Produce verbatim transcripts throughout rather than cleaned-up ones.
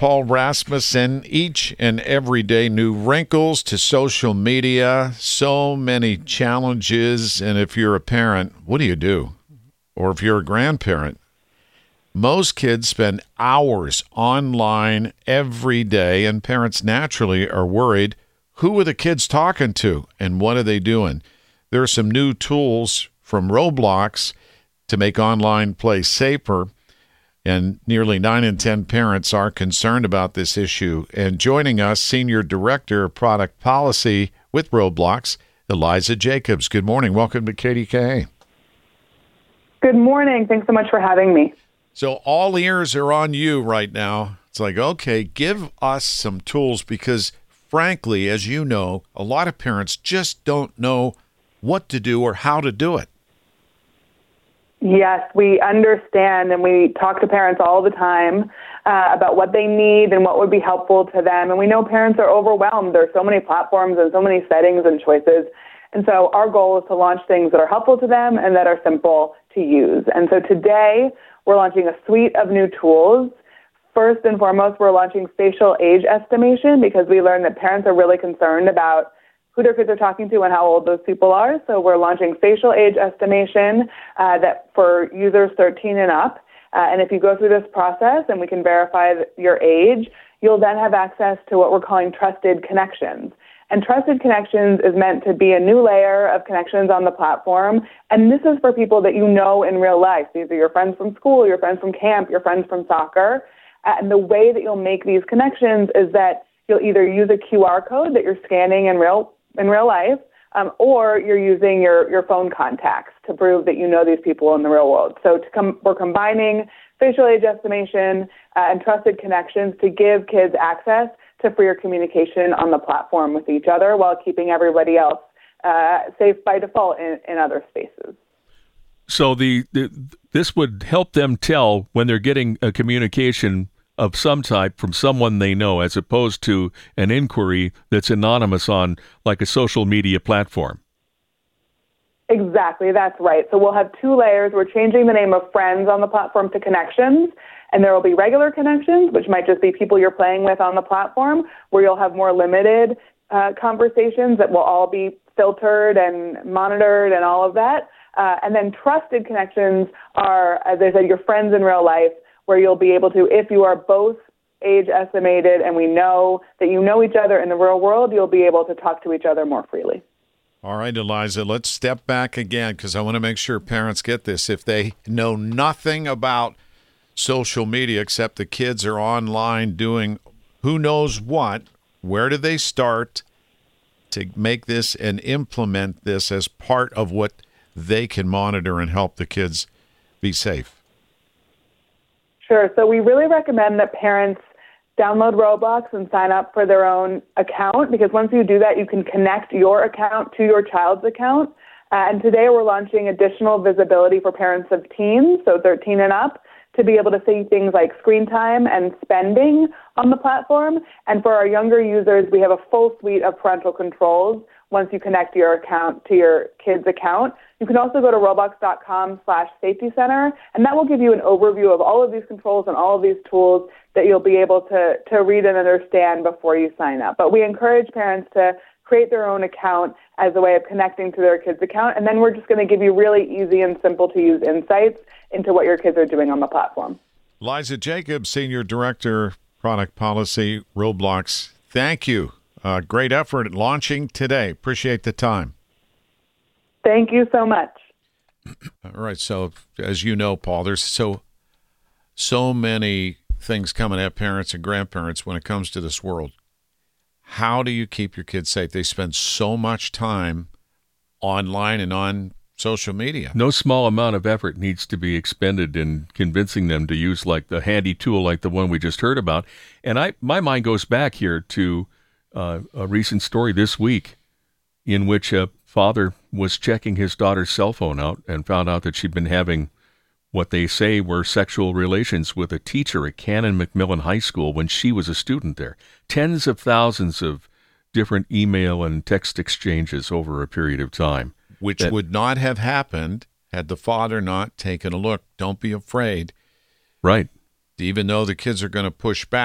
Paul Rasmussen. Each and every day, new wrinkles to social media, so many challenges. And if you're a parent, what do you do? Or if you're a grandparent, most kids spend hours online every day, and parents naturally are worried, who are the kids talking to and what are they doing? There are some new tools from Roblox to make online play safer, and nearly nine in ten parents are concerned about this issue. And joining us, Senior Director of Product Policy with Roblox, Eliza Jacobs. Good morning. Welcome to K D K A. Good morning. Thanks so much for having me. So all ears are on you right now. It's like, okay, give us some tools because, frankly, as you know, a lot of parents just don't know what to do or how to do it. Yes, we understand, and we talk to parents all the time uh, about what they need and what would be helpful to them. And we know parents are overwhelmed. There are so many platforms and so many settings and choices. And so our goal is to launch things that are helpful to them and that are simple to use. And so today, we're launching a suite of new tools. First and foremost, we're launching spatial age estimation because we learned that parents are really concerned about who their kids are talking to and how old those people are. So we're launching facial age estimation uh, that for users thirteen and up. Uh, and if you go through this process and we can verify your age, you'll then have access to what we're calling trusted connections. And trusted connections is meant to be a new layer of connections on the platform. And this is for people that you know in real life. These are your friends from school, your friends from camp, your friends from soccer. Uh, and the way that you'll make these connections is that you'll either use a Q R code that you're scanning in real in real life, um, or you're using your, your phone contacts to prove that you know these people in the real world. So to com- we're combining facial age estimation uh, and trusted connections to give kids access to freer communication on the platform with each other while keeping everybody else uh, safe by default in, in other spaces. So the, the this would help them tell when they're getting a communication of some type from someone they know, as opposed to an inquiry that's anonymous on like a social media platform. Exactly, that's right. So we'll have two layers. We're changing the name of friends on the platform to connections, and there will be regular connections, which might just be people you're playing with on the platform, where you'll have more limited uh, conversations that will all be filtered and monitored and all of that. Uh, and then trusted connections are, as I said, your friends in real life, where you'll be able to, if you are both age estimated and we know that you know each other in the real world, you'll be able to talk to each other more freely. All right, Eliza, let's step back again because I want to make sure parents get this. If they know nothing about social media except the kids are online doing who knows what, where do they start to make this and implement this as part of what they can monitor and help the kids be safe? Sure. So we really recommend that parents download Roblox and sign up for their own account, because once you do that, you can connect your account to your child's account. Uh, and today we're launching additional visibility for parents of teens, so thirteen and up, to be able to see things like screen time and spending on the platform. And for our younger users, we have a full suite of parental controls once you connect your account to your kid's account. You can also go to roblox.com slash safety center, and that will give you an overview of all of these controls and all of these tools that you'll be able to, to read and understand before you sign up. But we encourage parents to create their own account as a way of connecting to their kid's account, and then we're just going to give you really easy and simple to use insights into what your kids are doing on the platform. Eliza Jacobs, Senior Director, Product Policy, Roblox. Thank you. Uh, great effort at launching today. Appreciate the time. Thank you so much. All right. So, as you know, Paul, there's so so many things coming at parents and grandparents when it comes to this world. How do you keep your kids safe? They spend so much time online and on social media. No small amount of effort needs to be expended in convincing them to use like the handy tool like the one we just heard about. And I, my mind goes back here to uh, a recent story this week in which a father was checking his daughter's cell phone out and found out that she'd been having what they say were sexual relations with a teacher at Canon McMillan High School when she was a student there. Tens of thousands of different email and text exchanges over a period of time. Which that, would not have happened had the father not taken a look. Don't be afraid. Right. Even though the kids are going to push back,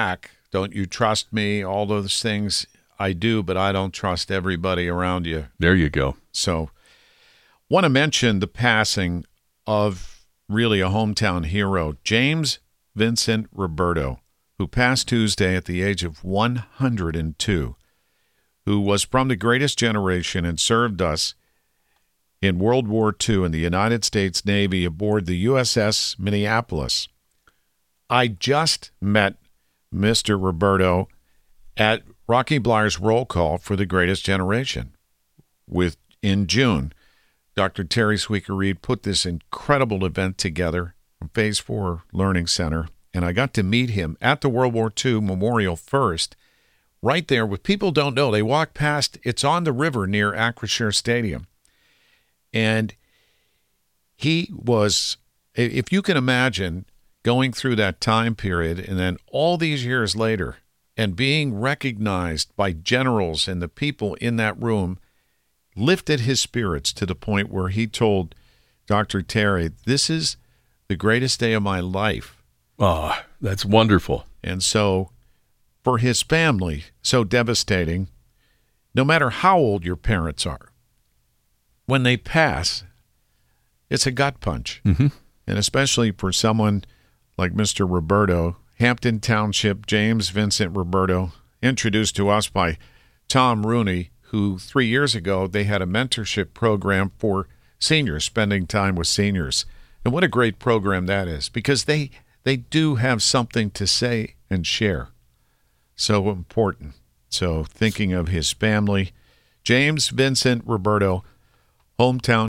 Don't you trust me? All those things I do, but I don't trust everybody around you. There you go. So, want to mention the passing of really a hometown hero, James Vincent Roberto, who passed Tuesday at the age of one hundred two, who was from the greatest generation and served us in World War Two in the United States Navy aboard the U S S Minneapolis. I just met Mister Roberto at Rocky Blyer's roll call for the Greatest Generation. With in June, Doctor Terry Sweeker-Reed put this incredible event together from Phase Four Learning Center, and I got to meet him at the World War Two Memorial first, right there. What people don't know, they walk past. It's on the river near Acrisure Stadium, and he was. If you can imagine going through that time period, and then all these years later, and being recognized by generals and the people in that room, lifted his spirits to the point where he told Doctor Terry, this is the greatest day of my life. Oh, that's wonderful. And so for his family, so devastating, no matter how old your parents are, when they pass, it's a gut punch. Mm-hmm. And especially for someone like Mister Roberto, Hampton Township, James Vincent Roberto, introduced to us by Tom Rooney, who three years ago, they had a mentorship program for seniors, spending time with seniors. And what a great program that is, because they they do have something to say and share. So important. So thinking of his family, James Vincent Roberto, hometown